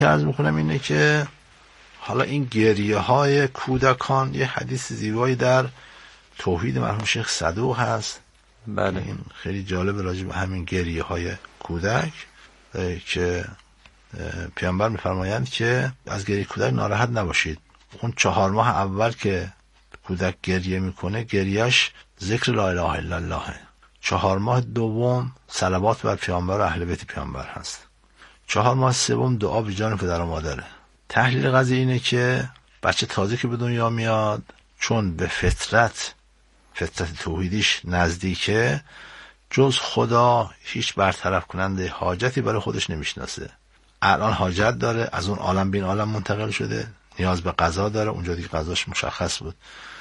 عرض میکنم اینه که حالا این گریه های کودکان، یه حدیث زیبایی در توحید مرحوم شیخ صدوق هست. بله. این خیلی جالب راجع به همین گریه های کودک که پیامبر میفرمایند که از گریه کودک ناراحت نباشید. اون 4 ماه اول که کودک گریه میکنه گریهش ذکر لا اله الا الله، 4 ماه دوم صلوات بر پیامبر و اهل بیت پیامبر هست، 4 ماه سوم دعا به جان پدر و مادره. تحلیل قضیه اینه که بچه تازه که به دنیا میاد چون به فطرت توحیدیش نزدیکه، جز خدا هیچ برطرف کننده حاجتی برای خودش نمیشناسه. الان حاجت داره، از اون عالم به این عالم منتقل شده، نیاز به غذا داره، اونجا دیگه غذاش مشخص بود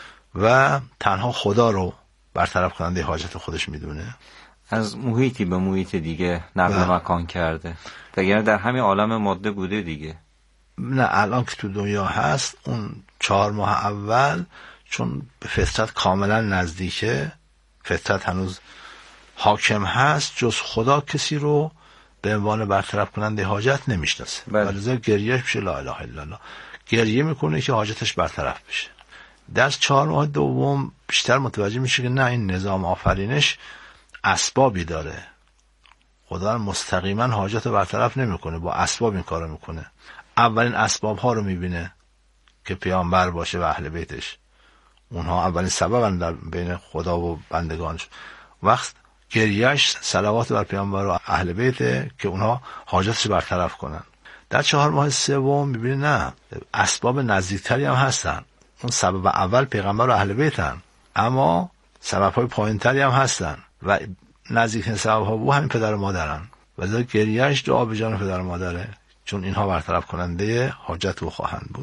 و تنها خدا رو برطرف کننده حاجت خودش میدونه. از محیطی به محیط دیگه نقل مکان کرده، دیگه در همین عالم ماده بوده دیگه. نه الان که تو دنیا هست اون 4 ماه اول چون به فطرت کاملا نزدیکه، فطرت هنوز حاکم هست، جز خدا کسی رو به عنوان برطرف کننده حاجت نمیشناسه. ولذا گریهش میشه لا اله الا الله، گریه میکنه که حاجتش برطرف بشه. در 4 ماه دوم بیشتر متوجه میشه که نه، این نظام آفرینش اسبابی داره، خدا مستقیما حاجت رو برطرف نمیکنه، با اسباب این کارو میکنه. اولین اسباب ها رو میبینه که پیامبر باشه و اهل بیتش، اونها اولین سببن در بین خدا و بندگانش. وقت گریهش صلوات بر پیامبر و اهل بیته که اونها حاجتش برطرف کنن. در 4 ماه سوم میبینه نه، اسباب نزدیکتری هم هستن. اون سبب اول پیغمبر و اهل بیتن، اما سبب های پایینتری هم هستن و نزدیکترین سبب ها همین پدر و مادرن. ولی گریهش دعا به جان پدر و مادره، چون اینها برطرف کننده حاجت او خواهند بود.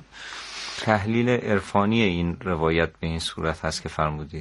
تحلیل عرفانی این روایت به این صورت هست که فرمودید؟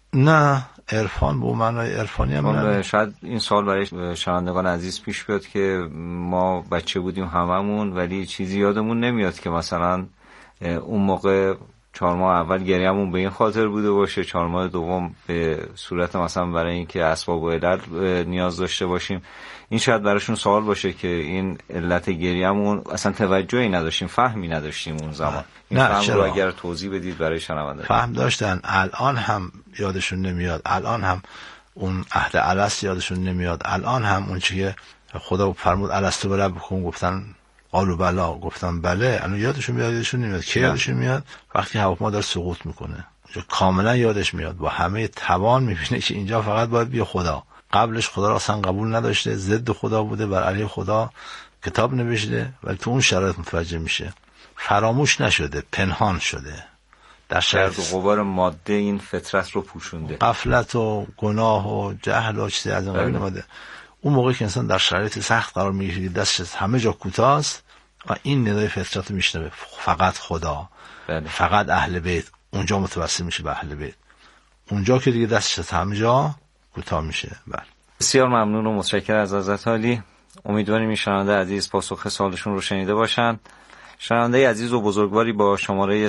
نه، عرفان به معنای عرفانی هم نه. شاید این سوال برای شنوندگان عزیز پیش بیاد که ما بچه بودیم هممون، ولی چیزی یادمون نمیاد که مثلا اون موقع 4 ماه اول گریه‌مون به این خاطر بوده باشه، 4 ماه دوم به صورت مثلا برای اینکه اسباب و علت نیاز داشته باشیم. این شاید براشون سوال باشه که این علت گریه‌مون اصلا توجهی نداشتیم، فهمی نداشتیم اون زمان. این فهم رو اگر توضیح بدید برای شنوندگان. فهم داشتن، الان هم یادشون نمیاد، الان هم اون عهد الست یادشون نمیاد، الان هم اون چیه خدا فرمود الستو بربکم، گفتن قالوا بلا، گفتن بله، الان یادشون میاد، یادشون نمیاد. کی یادشون میاد؟ وقتی هواپیما داره سقوط میکنه، کاملا یادش میاد، با همه توان میبینه که اینجا فقط باید بیا خدا. قبلش خدا را اصلا قبول نداشته، ضد خدا بوده، بر علیه خدا کتاب نوشته، ولی تو اون شرایط متوجه میشه. فراموش نشده، پنهان شده، در شرط و غبار ماده این فطرت رو پوشونده، غفلت و گناه و جهل و چیزی از این قبیل ماده. اون موقعی که انسان در شرایط سخت قرار میگیره، دستش همه جا کوتاست و این ندای فطرت رو میشنوه، فقط خدا، فقط اهل بیت، اونجا متوسل میشه به اهل بیت، اونجا که دیگه دستش همه جا کوتاه میشه. بله. بسیار ممنون و متشکرم از حضرت عالی. امیدواریم این شنونده عزیز پاسخ سوالشون رو شنیده باشند. شنونده عزیز و بزرگواری با شماره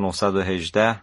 0918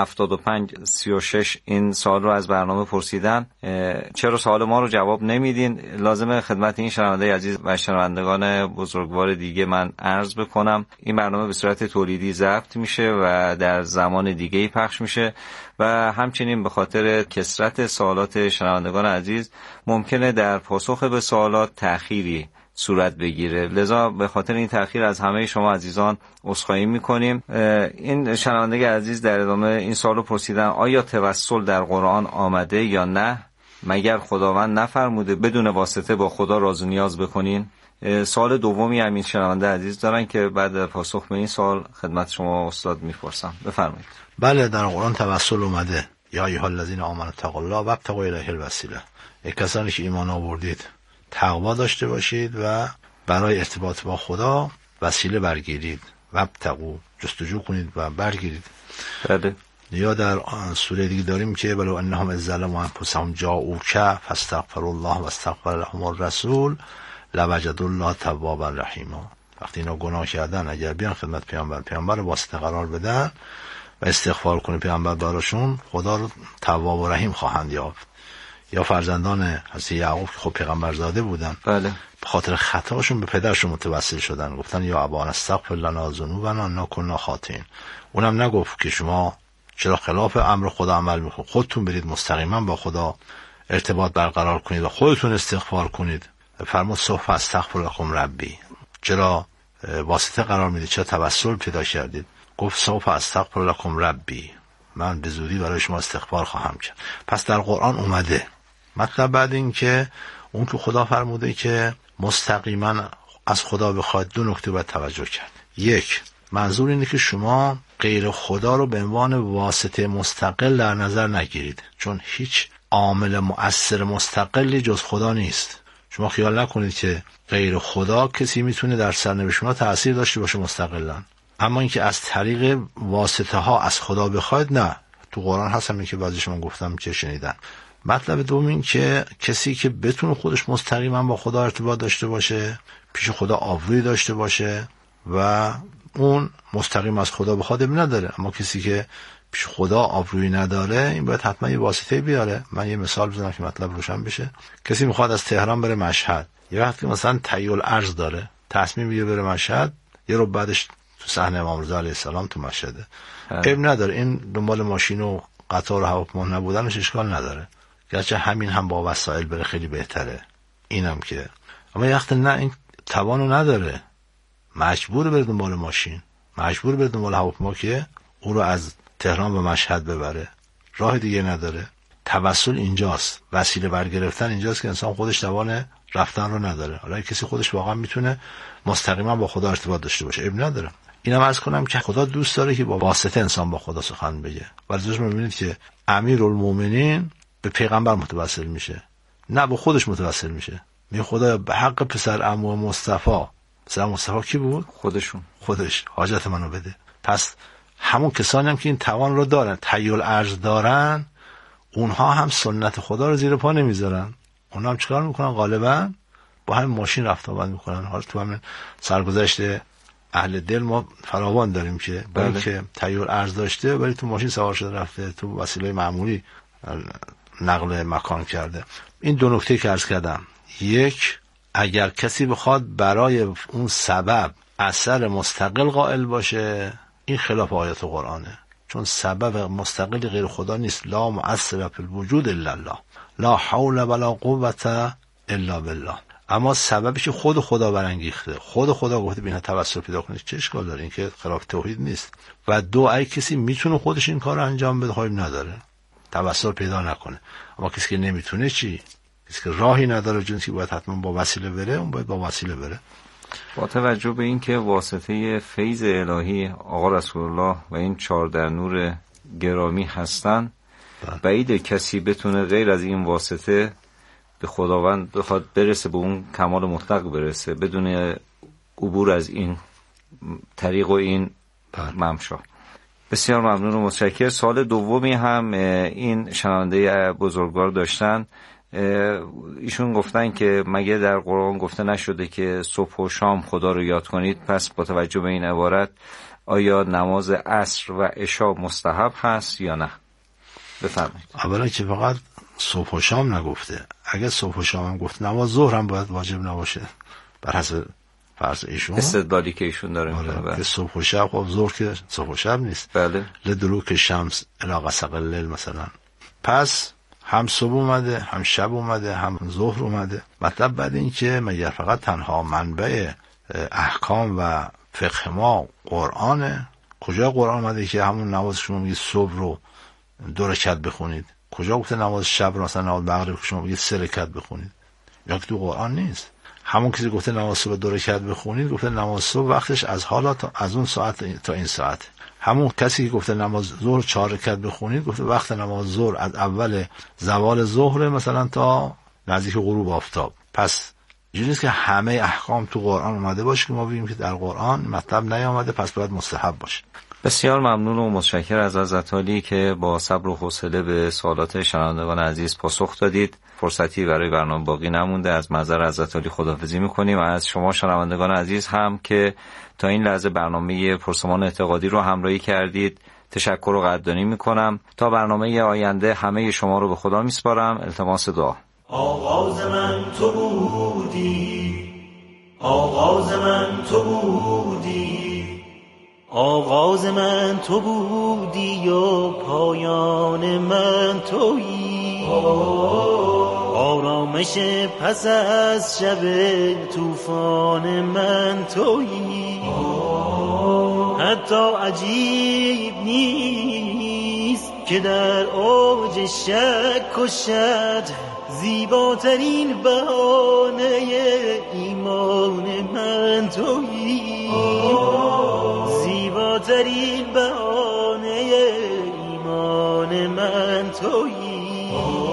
75 36 این سوال رو از برنامه پرسیدن، چرا سوال ما رو جواب نمیدین؟ لازمه خدمت این شنونده عزیز و شنوندگان بزرگوار دیگه من عرض بکنم این برنامه به صورت تولیدی ضبط میشه و در زمان دیگه‌ای پخش میشه و همچنین به خاطر کثرت سوالات شنوندگان عزیز ممکنه در پاسخ به سوالات تأخیری صورت بگیره. لذا به خاطر این تأخیر از همه شما عزیزان عذرخواهی میکنیم. این شنونده عزیز در ادامه این سوالو پرسیدن آیا توسل در قرآن آمده یا نه؟ مگر خداوند نفرموده بدون واسطه با خدا راز و نیاز بکنین؟ سوال دومی همین شنونده عزیز دارن که بعد پاسخ به این سوال خدمت شما استاد میپرسم. بفرمایید. بله، در قرآن توسل اومده، یا ایها الذین آمنوا اتقوا الله وابتغوا الیه الوسیله. ای کسانی که ایمان آوردید تقوا داشته باشید و برای ارتباط با خدا وسیله برگیرید، وابتغوا جستجو کنید و برگیرید. بله. یا در سوره دیگه داریم که ولو انهم ظلموا انفسهم جاءوک فاستغفروا الله واستغفر لهم الرسول لوجدوا الله توابا رحیما. وقتی اینا گناه کردن اگر بیان خدمت پیامبر واسطه قرار بدن و استغفار کنه پیامبر براشون، خدا رو تواب و رحیم خواهند یافت. یا فرزندان حضرت یعقوب که خب پیغمبر زاده بودن، بله، به خاطر خطاشون به پدرشون متوسل شدن، گفتن یا ابانا استغفر لنا ذنوبنا انا کنا خاطئین. اونم نگفت که شما چرا خلاف امر خدا عمل میکنید، خودتون برید مستقیما با خدا ارتباط برقرار کنید و خودتون استغفار کنید. فرمود سوف استغفر لکم ربی، چرا واسطه قرار میدید، چرا توسل پیدا کردید؟ گفت سوف استغفر لکم ربی، من به زودی برای شما استغفار خواهم کرد. پس در قرآن اومده. مطلب بعد این که اون که خدا فرموده که مستقیما از خدا بخواید، دو نکته باید توجه کرد. یک، منظور اینه که شما غیر خدا رو به عنوان واسطه مستقل در نظر نگیرید، چون هیچ عامل مؤثر مستقلی جز خدا نیست. شما خیال نکنید که غیر خدا کسی میتونه در سرنوشت شما تأثیر داشته باشه مستقلا. اما اینکه از طریق واسطه ها از خدا بخواید، نه. تو قرآن هست، همین که بعضی شما گفتم که شنیدن. مطلب دوم این که کسی که بتونه خودش مستقیما با خدا ارتباط داشته باشه، پیش خدا آبرویی داشته باشه و اون مستقیم از خدا بخواد نداره. اما کسی که پیش خدا آبرویی نداره، این باید حتما یه واسطه بیاره. من یه مثال بزنم که مطلب روشن بشه. کسی میخواد از تهران بره مشهد، یه وقتی مثلا تیل ارز داره، تصمیم میگیره بره مشهد، یه رو بعدش تو صحنه امام رضا علیه السلام تو مشهده، عیب نداره. این دنبال ماشین و قطار و هواپیما نبودنش اشکال نداره، گرچه همین هم با وسایل بره خیلی بهتره. اینم که اما یه وقت نه، این توانو نداره، مجبور بره دنبال ماشین، مجبور بره دنبال هواپیما که او رو از تهران به مشهد ببره، راه دیگه نداره. توسل اینجاست، وسیله برگرفتن اینجاست که انسان خودش توان رفتن رو نداره. حالا کسی خودش واقعا میتونه مستقیما با خدا ارتباط داشته باشه، عیب نداره. اینم عرض کنم که خدا دوست داره که با واسطه انسان با خدا سخن بگه. ولی میبینید که امیرالمومنین به پیغمبر متوسل میشه، نه به خودش متوسل میشه. میگه خدا به حق پسر عمو مصطفی، پسر مصطفی کی بود؟ خودش حاجت منو بده. پس همون کسانی هم که این توان رو دارن، تیل ارز دارن، اونها هم سنت خدا رو زیر پا نمیذارن. اونها هم چیکار میکنن؟ غالبا با همین ماشین رفت آمد میکنن. حالا تو همین سرگذشت اهل دل ما فراوان داریم که برای که تیل ارز داشته ولی تو ماشین سوار شده رفته، تو وسیله معمولی نقل مکان کرده. این دو نکته که عرض کردم. یک، اگر کسی بخواد برای اون سبب اثر مستقل قائل باشه، این خلاف آیات قرآنه، چون سبب مستقل غیر خدا نیست. لا مؤثر فی الوجود الا الله، لا حول ولا قوة الا بالله. اما سببی که خود خدا برانگیخته، خود خدا گفته بینها توسل پیدا کنید، چه اشکال داره؟ این که خلاف توحید نیست. و دو، ای کسی میتونه خودش این کار رو انجام بده، خواهیم نداره توسل پیدا نکنه. اما کسی که نمیتونه چی؟ کسی که راهی نداره، جنسی که باید حتما با وسیله بره، اون باید با وسیله بره. با توجه به این که واسطه فیض الهی آقا رسول الله و این 14 نور گرامی هستن، بعید کسی بتونه غیر از این واسطه به خداوند بخواد برسه، به اون کمال مطلق برسه، بدون عبور از این طریق و این ممشا. بسیار ممنون و متشکرم. سوال دومی هم این شنونده بزرگوار داشتن. ایشون گفتن که مگه در قرآن گفته نشده که صبح و شام خدا رو یاد کنید؟ پس با توجه به این عبارت آیا نماز عصر و عشا مستحب هست یا نه؟ بفرمایید. اولا که فقط صبح و شام نگفته. اگه صبح و شام هم گفت، نماز ظهر هم باید واجب نباشه بر حسب فرض ایشون، استدلالی که ایشون داره میکنه. که صبح و شب، خب ظهر که صبح و شب نیست. بله. لدلوک شمس الی غسق اللیل مثلا. پس هم صبح اومده، هم شب اومده، هم ظهر اومده. مطلب بعد این که مگر فقط تنها منبع احکام و فقه ما قرآنه؟ کجا قرآن اومده که همون نماز شما میگه صبح رو 2 رکعت بخونید؟ کجا گفته نماز شب رو مثلا نماز مغرب شما میگه 3 رکعت بخونید؟ یا که تو قرآن نیست. همون کسی گفته نماز صبح 2 رکعت بخونید، گفته نماز صبح وقتش از حالا از اون ساعت تا این ساعت. همون کسی که گفته نماز ظهر 4 رکعت بخونید، گفته وقت نماز ظهر از اول زوال ظهر مثلا تا نزدیک غروب آفتاب. پس اینجوری نیست که همه احکام تو قرآن اومده باشه که ما بگیم که در قرآن مطلب نیامده پس باید مستحب باشه. بسیار ممنون و متشکرم از حضرت عالی که با صبر و حوصله به سوالات شنوندگان عزیز پاسخ دادید. فرصتی برای برنامه باقی نمونده. از معذر حضرت عالی خداحافظی می‌کنیم. از شما شنوندگان عزیز هم که تا این لحظه برنامه پرسمان اعتقادی رو همراهی کردید تشکر و قدردانی می‌کنم. تا برنامه آینده همه شما رو به خدا می‌سپارم. التماس دعا. آغاز من تو بودی، آغاز من تو بودی، آغاز من تو بودی و پایان من تویی، آرامش پس از شب طوفان من تویی. حتی عجیب نیست که در اوج شک و شد زیباترین بهانه ایمان من تویی، زیباترین بهانه ایمان من تویی،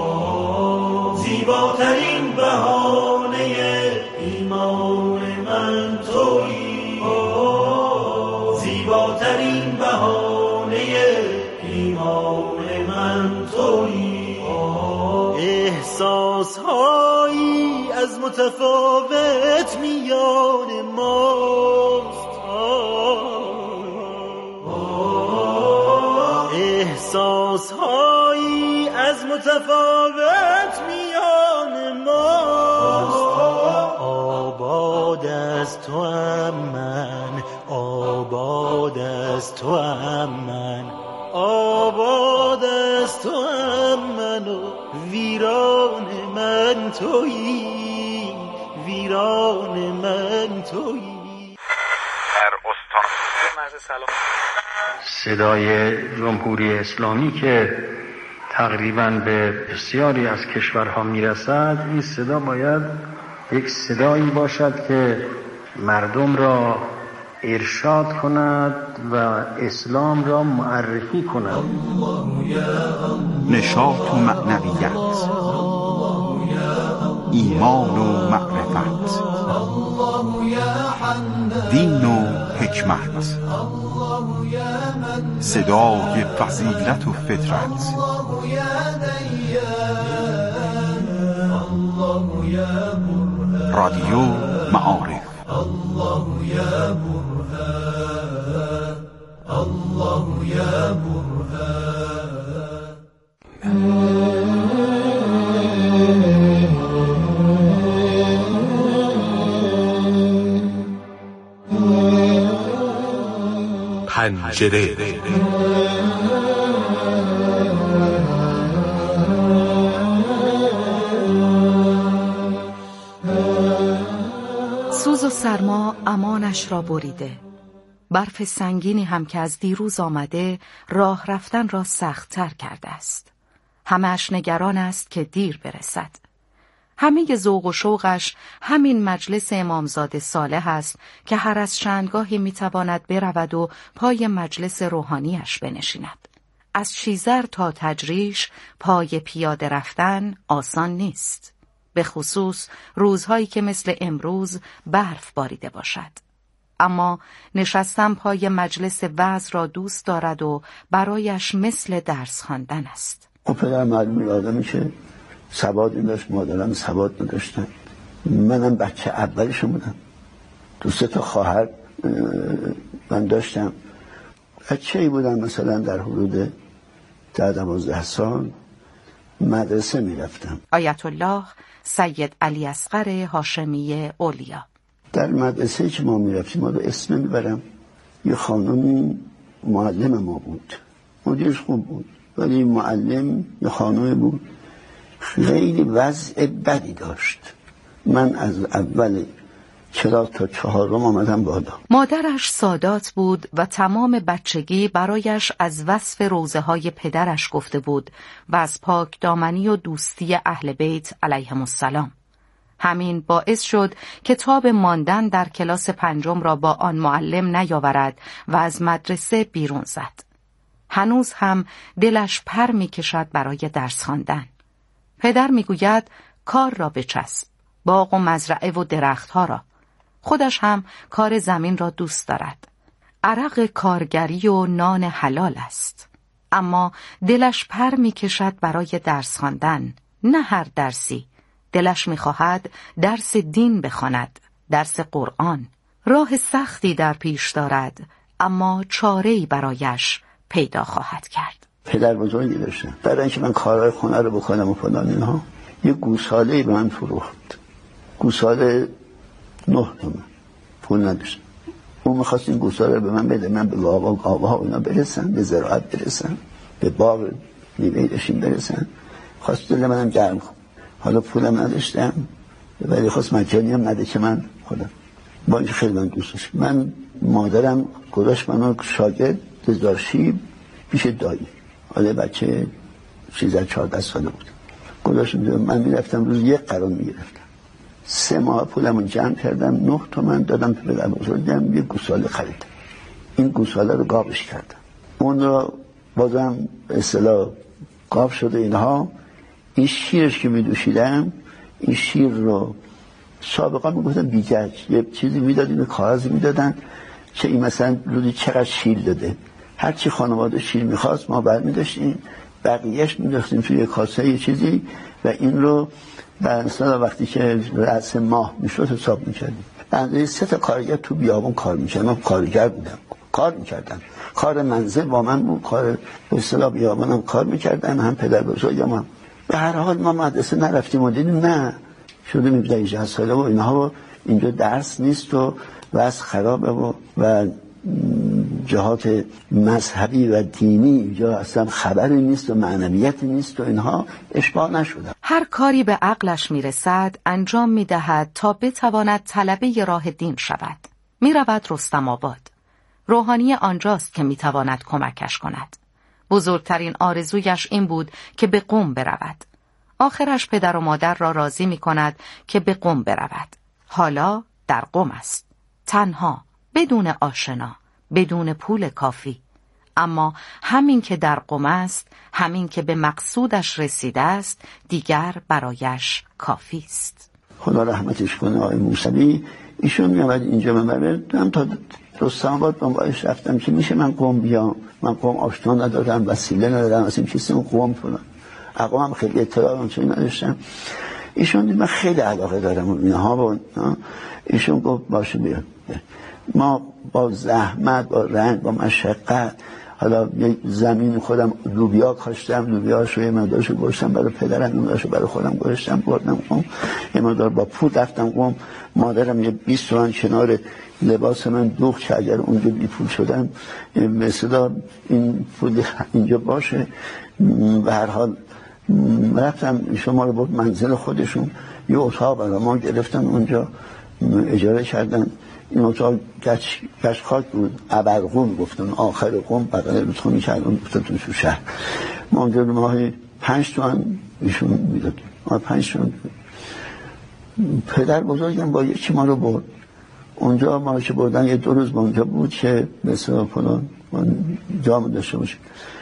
زیباترین بهانه ایمان من تویی، زیباترین بهانه ایمان من تویی. احساسهایی از متفاوت میان ماست، احساسهایی از متفاوت میان ماست. آباد از تو ام من، آباد از تو ام من، آباد از تو ام من و ویران من تویی، ویران من تویی. در استان مرز سلام صدای جمهوری اسلامی که تقریباً به بسیاری از کشورها میرسد، این صدا باید یک صدایی باشد که مردم را ارشاد کند و اسلام را معرفی کند. نشاط و معنویت، ایمان و معرفت، دین و حکمت، صدای فضیلت و فطرت. رادیو معارف. الله یا برهان، الله یا برهان. پنجره. سوز و سرما امانش را بریده، برف سنگینی هم که از دیروز آمده راه رفتن را سخت‌تر کرده است. همه‌اش نگران است که دیر برسد. همه ذوق و شوقش همین مجلس امامزاده صالح است که هر از چندگاهی میتواند برود و پای مجلس روحانیش بنشیند. از شیزر تا تجریش پای پیاده رفتن آسان نیست، به خصوص روزهایی که مثل امروز برف باریده باشد. اما نشستن پای مجلس وعظ را دوست دارد و برایش مثل درس خواندن است. پدر معلومی آدمی که سواد نداشت، مادرم سواد نداشتن، منم بچه اولشون بودم. 2 تا خواهر من داشتم. بچه‌ای بودم مثلا در حدود 12 سال مدرسه میرفتم. آیت الله سید علی اصغر هاشمی اولیا. در مدرسه که ما میرفتیم، ما رو اسم میبرم، یه خانمی معلم ما بود، مدیرش خوب بود، ولی معلم یه خانمی بود خیلی وضع بدی داشت. من از اول چرا تا 4 آمدم بالا. مادرش سادات بود و تمام بچگی برایش از وصف روزه‌های پدرش گفته بود و از پاک دامنی و دوستی اهل بیت علیهم السلام. همین باعث شد کتاب ماندن در کلاس 5 را با آن معلم نیاورد و از مدرسه بیرون زد. هنوز هم دلش پر می‌کشد برای درس خواندن. پدر میگوید کار را بچسب، باغ و مزرعه و درختها را. خودش هم کار زمین را دوست دارد. عرق کارگری و نان حلال است. اما دلش پر می‌کشد برای درس خواندن، نه هر درسی. دلش می‌خواهد درس دین بخواند، درس قرآن. راه سختی در پیش دارد، اما چاره‌ای برایش پیدا خواهد کرد. پدر بزرگی داشتم، برای اینکه من کارهای خونه رو بکنم و فلان اینها، یه گوساله به من فروخت. گوساله 9 تومن پول نداشتم. اون میخواست این گوساله رو به من بده، من به آقاها اینا برسم، به زراعت برسم، به باغ میوه داشتیم برسم. خواست دل منم گرم کنم. حالا پولم نداشتم ولی خواست مجانی هم نده که من خودم با اینکه خیلی من دوست داشتم. من مادرم گذاشت منو شاگرد دزدارشی پیش دایی. حالا بچه 13-14 ساله بود. گذاشت من میرفتم روز 1 قرار میگرفتم. 3 ماه پولمو جمع کردم، 9 تومن دادم تو پدر بزرگم، یه گوساله خریدم. این گوساله رو گاوش کردم. اون رو بازم به اصطلاح گاو شده اینها. این شیرش که میدوشیدم، این شیر رو سابقا میگفتن بیجج، یه چیزی میدادیم، یه کاغذی میدادن که این مثلا روزی چقدر شیر داده. هرچی خانواده شیر میخواست ما برمیداشتیم، بقیهش میداشتیم توی یه کاسه یه چیزی و این رو در مثلا وقتی که رأس ماه میشد حساب میکردیم. بنده 3 تا کارگر تو بیابون کار میکردم. من کارگر بودم، کار میکردم، کار منزل با من بود، کار به اصطلاح بیابانم کار میکردم. هم پدر بزرگم هم به هر حال ما مدرسه نرفتیم و دیدیم نه شده 17 ساله و اینها اینجا درس نیست و وضع خرابه و جهات مذهبی و دینی اینجا اصلا خبری نیست و معنویتی نیست و اینها اشباع نشده. هر کاری به عقلش میرسد انجام میدهد تا بتواند طلبه راه دین شود. میرود رستم آباد. روحانی آنجاست که میتواند کمکش کند. بزرگترین آرزویش این بود که به قم برود. آخرش پدر و مادر را راضی می کند که به قم برود. حالا در قم است. تنها، بدون آشنا، بدون پول کافی. اما همین که در قم است، همین که به مقصودش رسیده است، دیگر برایش کافی است. خدا رحمتش کنه آقای موسوی. ایشون میامد اینجا من تا رستم آباد دنبالش رفتم که میشه من قم بیام. من قم آشنا ندارم، وسیله ندارم، اصلا کسی اون قم فلان. اقوام خیلی اطلاع چون نداشتم. ایشون دید من خیلی علاقه دارم اینها با ایشون گفت باشه بیا. ما با زحمت، با رنج، با مشقت، حالا یک زمین خودم لوبیا کاشتم، لوبیاشو یه مقدارشو گذاشتم برای پدرم، اوناشو برای خودم گذاشتم، بردم قم. یه مقدار با پول رفتم قم. مادرم یه 20 تومن کنار لباس من دوخت که اگر اونجا بی پول شدم مثلا این پول اینجا باشه. به هر حال رفتم ایشون ما رو برد منزل خودشون، یه اتاق برای ما گرفتن اونجا اجاره کردن. این اتاق گچ خاک بود، ابرقم گفتن، آخر قم بقیه رودخونه کردن گفتن تو شهر. ما اونجا ماهی 5 تومن ایشون میدادیم. ما 5 تومن. پدر بزرگم با یکی ما رو برد اونجا. ما که بردن یه 2 روز با اونجا بود که مثلا فلان جامو داشته باشه.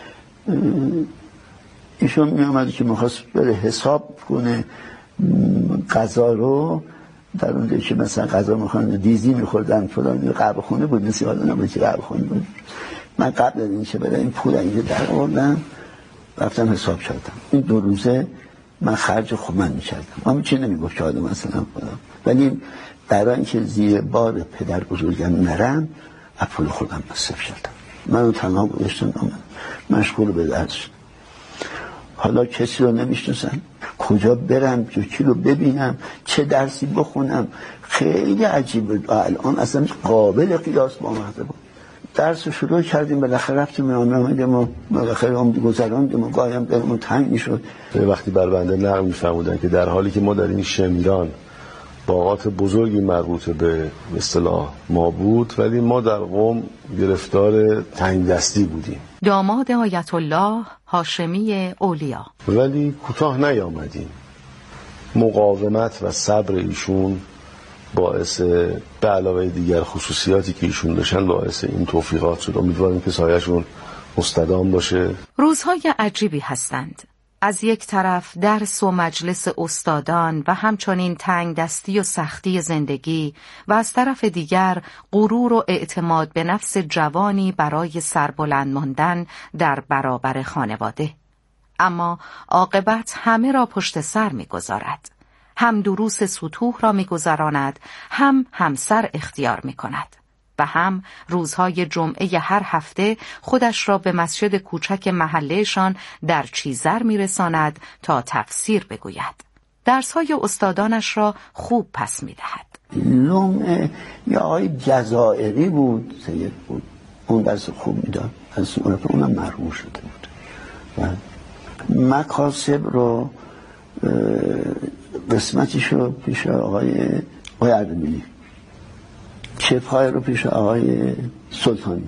ایشون می آمد که میخواست بره حساب کنه غذا رو در اونجا که مثلا غذا میخوان دیزی میخوردن فلان. قهوه خونه بود، مثل آدم نبود که قهوه خونه بود. من قبل از این که برای این پول اینجا در آوردم رفتم حساب کردم. این 2 روزه من خرج خودم میکردم. من چی نمیگفت که آدم مثلا خودم، ولی برای اینکه زیر بار پدر بزرگم نرم از پول خودم مصرف کردم. من تنها گذاشتم مشغول به درس. حالا کسی رو نمیشناسم، کجا برم، کی رو ببینم، چه درسی بخونم. خیلی عجیبه. الان اصلا قابل قیاس با مزه بود. درس شروع کردیم، بالاخره رفتیم آمدیم و بالاخره عمر گذراندیم و گاهی هم دلمون تنگ میشد. وقتی بر بنده نقل می‌فرمودن که در حالی که ما در این شمیران باغات بزرگی مربوط به اصطلاح ما بود، ولی ما در قم گرفتار تنگ دستی بودیم. داماد آیت الله هاشمی اولیا. ولی کوتاه نیامدیم. مقاومت و صبر ایشون باعث به علاوه دیگر خصوصیاتی که ایشون داشتن باعث این توفیقات شد. امیدواریم که سایه‌شون مستدام باشه. روزهای عجیبی هستند. از یک طرف درس و مجلس استادان و همچنین تنگ دستی و سختی زندگی و از طرف دیگر غرور و اعتماد به نفس جوانی برای سربلند ماندن در برابر خانواده. اما عاقبت همه را پشت سر می‌گذارد. هم دروس سطوح را می‌گذراند، هم همسر اختیار می‌کند و هم روزهای جمعه هر هفته خودش را به مسجد کوچک محلهشان در چیزر می‌رساند تا تفسیر بگوید. درس‌های استادانش را خوب پس می‌دهد. لوم یا آقای جزائری بود، سید بود، اون درس خوب میداد، از اونم مرحوم شده بود. و مکاسب رو قسمتیشو پیش آقای اردبیلی، چپای رو پیش آقای سلطانی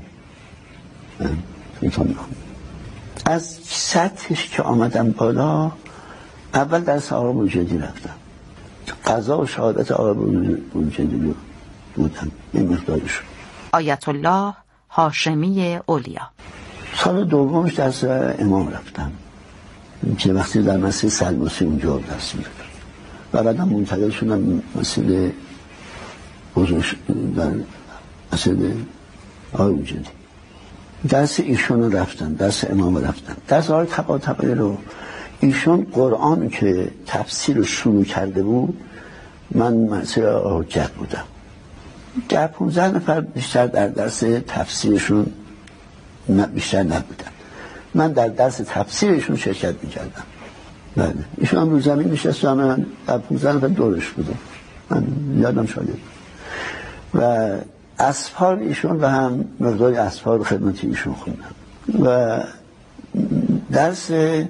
خوند. از سطحش که آمدم بالا، اول درس آقای بروجردی رفتم، قضا و شهادت آقای بروجردی بودم یه مقدارش. آیت الله هاشمی اولیا. سال دومش درس امام رفتم که وقتی در مسجد سلماسی اونجا درس میدادم و بعدم منتقل شدم مسجد بزرگ در مسجد آقای بروجردی. درس ایشون رو رفتم، درس امام رفتم، درس آقای طباطبایی رو. ایشون قرآن که تفسیر رو شروع کرده بود، من مسجد حجت بودم، 10-15 نفر بیشتر در درس تفسیرشون بیشتر نبودن، من در درس تفسیرشون شرکت میکردم. بله، ایشون هم رو زمین نشست و من در 15 نفر دورش بودم، من یادم شاید. و اسفار ایشون و هم مقداری اسفار خدمت ایشون خوندم. و درس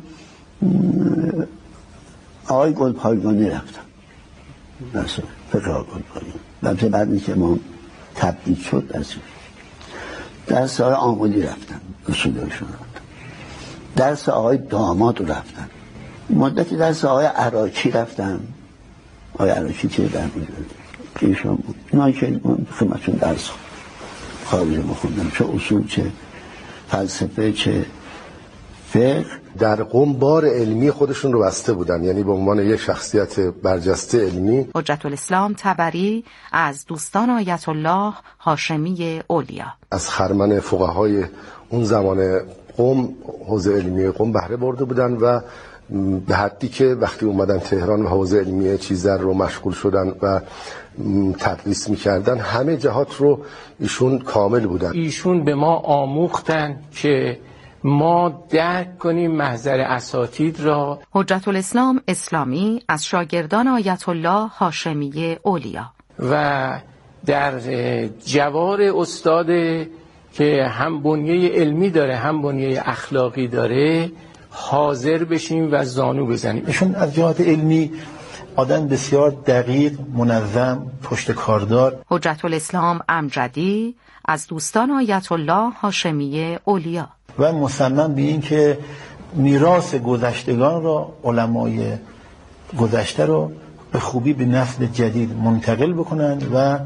آقای گلپایگانی رفتم، درس فقه آقای گلپایگانی. بعد اینکه امام تبدیل شد درس آقای آمولی رفتم، اصولایشون رفتم. درس آقای داماد رو رفتم، مدتی درس آقای عراقی رفتم. آقای عراقی که در ایشون بود، اینا که من خدمتشون درس خارجی بخوندم، چه اصول، چه فلسفه، چه فقه. در قم بار علمی خودشون رو بسته بودن، یعنی به عنوان یک شخصیت برجسته علمی. حجت الاسلام طبری از دوستان آیت الله هاشمی اولیا. از خرمن فقهای اون زمان قم، حوزه علمی قم بهره برده بودن و به حدی که وقتی اومدن تهران و حوزه علمی چیزر رو مشغول شدن و تدریس میکردن، همه جهات رو ایشون کامل بودن. ایشون به ما آموختن که ما درک کنیم محضر اساتید را. حجت الاسلام اسلامی از شاگردان آیت الله هاشمی اولیا. و در جوار استاد که هم بنیه علمی داره هم بنیه اخلاقی داره حاضر بشیم و زانو بزنیم. ایشون از جهات علمی آدم بسیار دقیق، منظم، پشت کاردار. حجت الاسلام امجدی از دوستان آیت الله هاشمی اولیا. و مصمم به این که میراث گذشتگان را، علمای گذشته رو به خوبی به نسل جدید منتقل بکنن و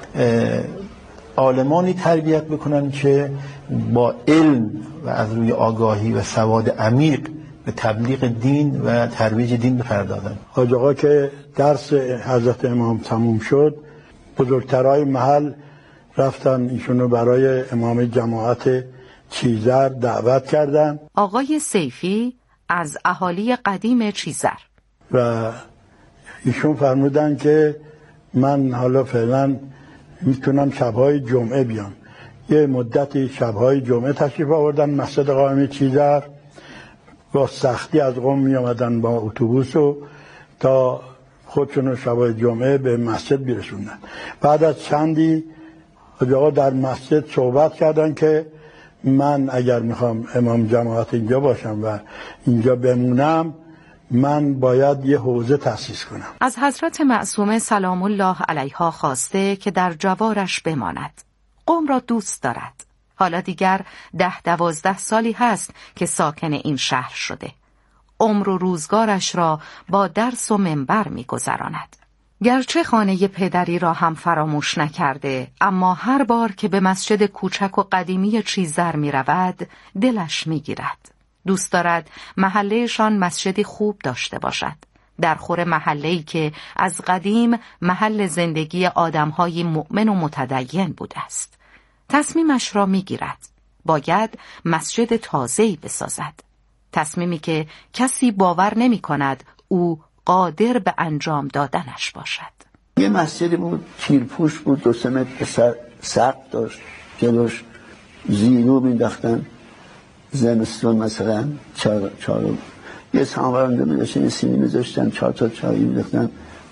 عالمانی تربیت بکنن که با علم و از روی آگاهی و سواد عمیق به تبلیغ دین و ترویج دین بپردازن. حاج آقا که درس حضرت امام تموم شد، بزرگترهای محل رفتن ایشونو برای امام جماعت چیزر دعوت کردن. آقای سیفی از اهالی قدیم چیزر. و ایشون فرمودن که من حالا فعلا میتونم شبهای جمعه بیام. یه مدتی شبهای جمعه تشریف آوردن مسجد قائم چیزر، با سختی از قم می آمدن با اتوبوس و تا خودشون شبهای جمعه به مسجد برسوندن. بعد از چندی آقا در مسجد صحبت کردن که من اگر میخوام امام جماعت اینجا باشم و اینجا بمونم، من باید یه حوزه تأسیس کنم. از حضرت معصومه سلام الله علیها خواسته که در جوارش بماند. قم را دوست دارد. حالا دیگر 10-12 سالی هست که ساکن این شهر شده. عمر و روزگارش را با درس و منبر می‌گذراند. گرچه خانه پدری را هم فراموش نکرده، اما هر بار که به مسجد کوچک و قدیمی چیزر می‌رود، دلش می‌گیرد. دوست دارد محلهشان مسجدی خوب داشته باشد. در خور محله‌ای که از قدیم محل زندگی آدم‌های مؤمن و متدین بوده است. تصمیمش را می‌گیرد. باید مسجد تازه‌ای بسازد. تصمیمی که کسی باور نمی‌کند او قادر به انجام دادنش باشد. یه مسجدی بود، تیرپوش بود، 2 متر سقف داشت، جلوش زیرو مینداختن، زمستون مثلا چهار یه سامورانده میداشتن، یه سینی میذاشتن، 4 تا چایی میداختن،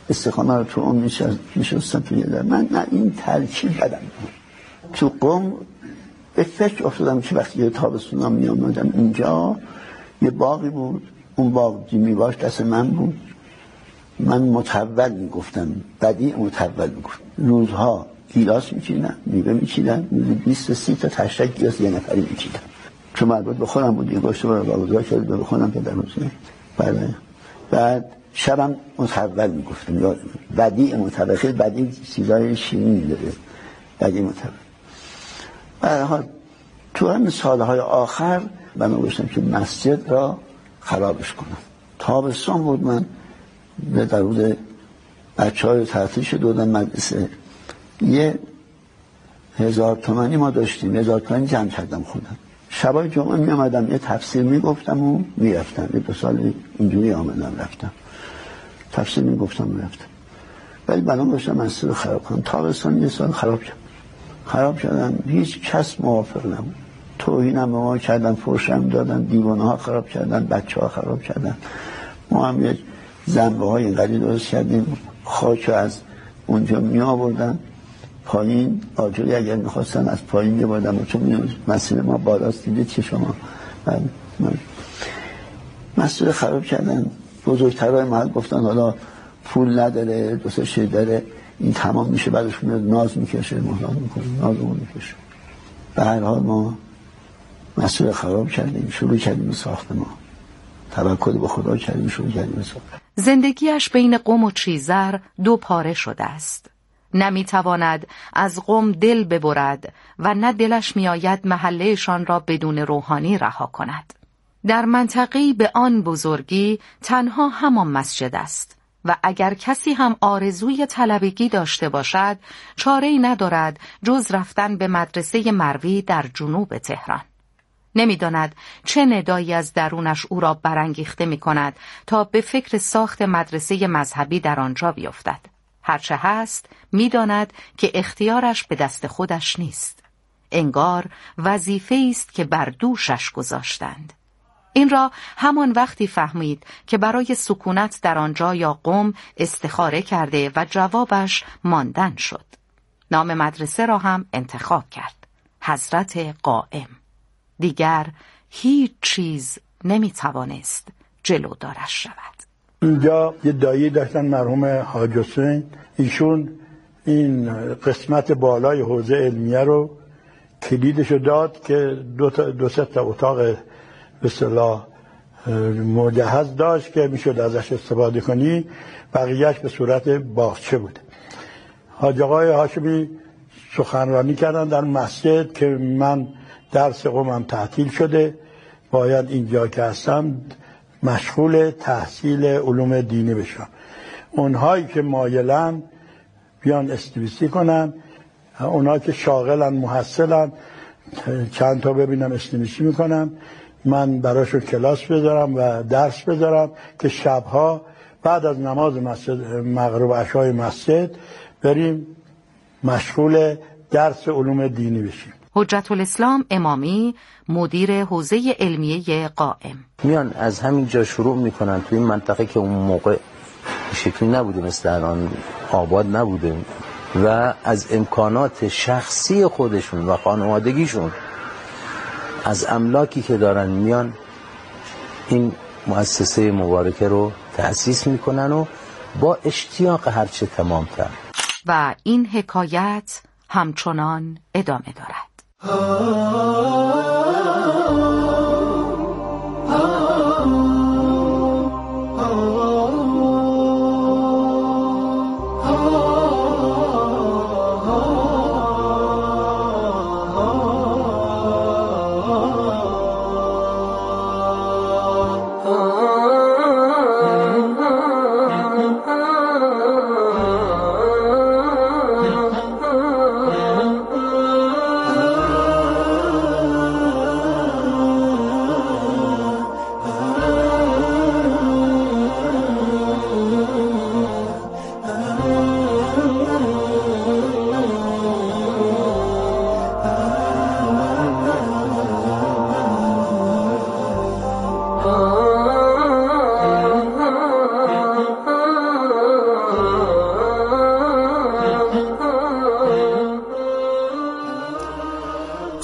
استخانه رو تو اون میشستم توی در من این ترکیب بدم تو قم به فکر افتادم که وقتی یه تابستونا می آمدم اینجا یه باغی بود، اون باغ میواش دست من بود، من متول میگفتم، بدی متول میگفتم. روزها گیلاس میچیدم، میوه میچیدم، 20-30 تا تشک گیلاس یه نفری میچیدم، چون مربوط به خودم بود. یه گوشت رو واگذار کرد به خودم که در روزه. بله. بعد شبم متول میگفتم، یا بدی متول، خیلی بدی چیزای شیرینی داره، بدی متول. بعد تو همین سالهای آخر من گفتم که مسجد را خرابش کنم. تابستان بود، من در روز بچه‌های تعطیل شده بودن مدرسه، 1000 تومانی ما داشتیم، 1000 تومانی جمع کردم خودم. شبای جمعه می آمدم یه تفسیر می گفتم و می رفتم. 2 سال اینجوری آمدم رفتم تفسیر می گفتم و رفتم. ولی بنام داشتم مسجد رو خراب کنم. تابستان 1 سال خراب کردم. هیچ کس موافق نبود. توهینم به ما کردن، فحشم دادن، دیوانه ها خراب کردن، بچه ها خراب کردن. ما هم یک زنبه های اینقدری درست کردیم، خاک از اونجا می آوردن پایین، آجوری اگر میخواستن از پایین میبردن، چون مسئله ما بالاست، دیدید که شما مسئله خراب کردن. بزرگترهای محل گفتن حالا پول نداره، 2 تا شی داره، این تمام میشه، بعدش میاد ناز میکشه، مهلان میکنه، نازمون میکشه. به هر حال ما مسئله خراب کردیم، شروع کردیم ساخت، ما توکل به خدا کردیم، شروع کردیم ساخت. زندگیش بین قم و چیزر 2 پاره شده است. نمیتواند از قم دل ببرد و نه دلش میآید محلهشان را بدون روحانی رها کند. در منطقه‌ای به آن بزرگی تنها همان مسجد است و اگر کسی هم آرزوی طلبگی داشته باشد چاره‌ای ندارد جز رفتن به مدرسه مروی در جنوب تهران. نمیداند چه ندایی از درونش او را برانگیخته می‌کند تا به فکر ساخت مدرسه مذهبی در آنجا بیفتد. هرچه هست می‌داند که اختیارش به دست خودش نیست. انگار وظیفه‌ای است که بر دوشش گذاشتند. این را همان وقتی فهمید که برای سکونت در آنجا یا قم استخاره کرده و جوابش ماندن شد. نام مدرسه را هم انتخاب کرد: حضرت قائم. دیگر هیچ چیز نمی‌توانست جلودارش شود. اینجا یه دایی داشتن مرحوم حاج حسین، ایشون این قسمت بالای حوزه علمیه رو کلیدشو داد که 2-3 تا اتاق به اصطلاح مجهز داشت که میشد ازش استفاده کنی، بقیهش به صورت باغچه بود. حاج آقای هاشمی سخنرانی کردن در مسجد که من درس قمم تعطیل شده، باید اینجا که هستم مشغول تحصیل علوم دینی بشم. اونهایی که مایلن بیان استویسی کنن، اونهایی که شاغلن محصلن چند تا ببینم استویسی میکنم، من براشون کلاس بذارم و درس بذارم که شبها بعد از نماز مغرب عشای مسجد بریم مشغول درس علوم دینی بشیم. حجت الاسلام امامی، مدیر حوزه علمیه قائم: میان از همین جا شروع میکنن توی این منطقه که اون موقع شکلی نبوده، مثل الان آباد نبوده، و از امکانات شخصی خودشون و خانوادگیشون، از املاکی که دارن، میان این مؤسسه مبارکه رو تأسیس میکنن و با اشتیاق هرچه تمامتر. و این حکایت همچنان ادامه دارد.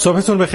صبحتون بخیر.